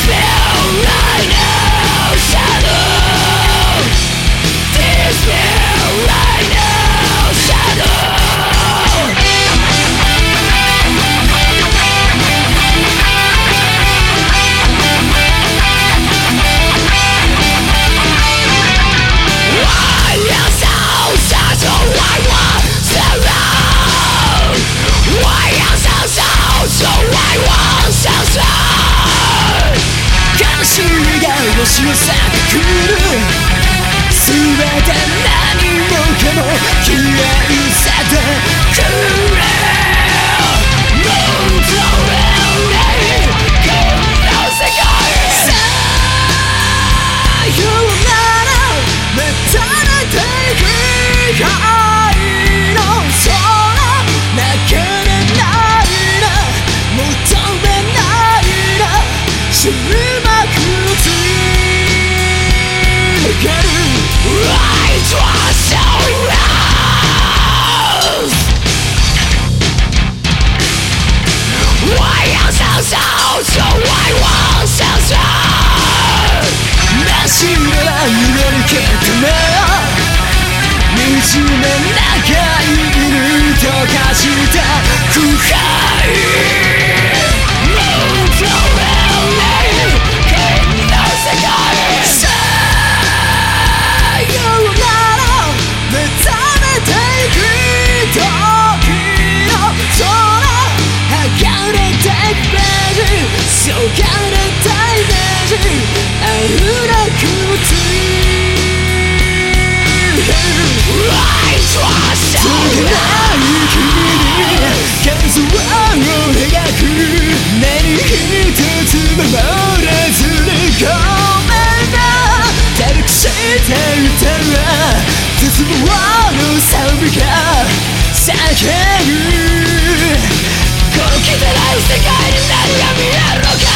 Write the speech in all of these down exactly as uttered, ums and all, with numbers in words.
押し寄せてくる全て何もかも消え失せてくれもうどれにこの世界さようなら目覚めていく愛の空泣けれないな求めないな終幕Light was so lost. Why am I so so? Why was I so? なしでは揺れるけどね惨め長い犬と化した苦海そがれたイメージあるなくつ少ない君に幻想を描く何一つ守れずにごめんな照れくして歌は絶望の賛美が叫ぶこの汚い世界に何が見えるのか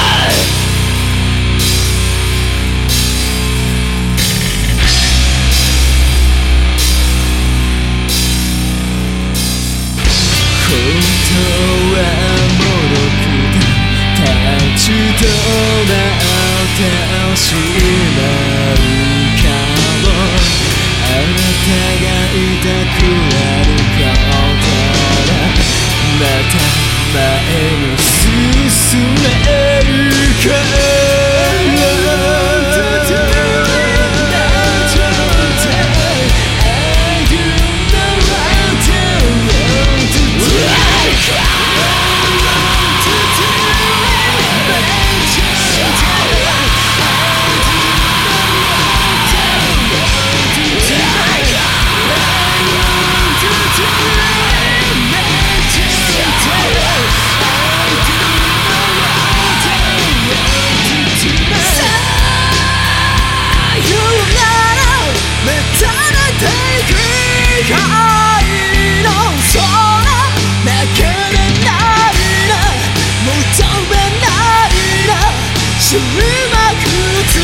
本当はもろく立ち止まってしまうかもあなたがいたくなることだまた前に進めるか終幕つ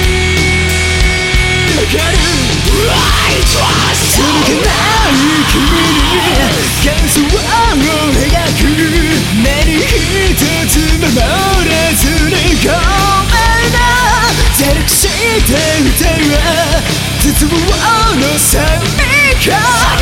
わかるそのけない君に幻想を描く何一つ守れずにごめんな照れくして歌うは絶望の賛美歌